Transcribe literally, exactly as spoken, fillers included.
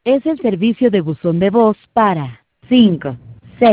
Es el servicio de buzón de voz para cinco,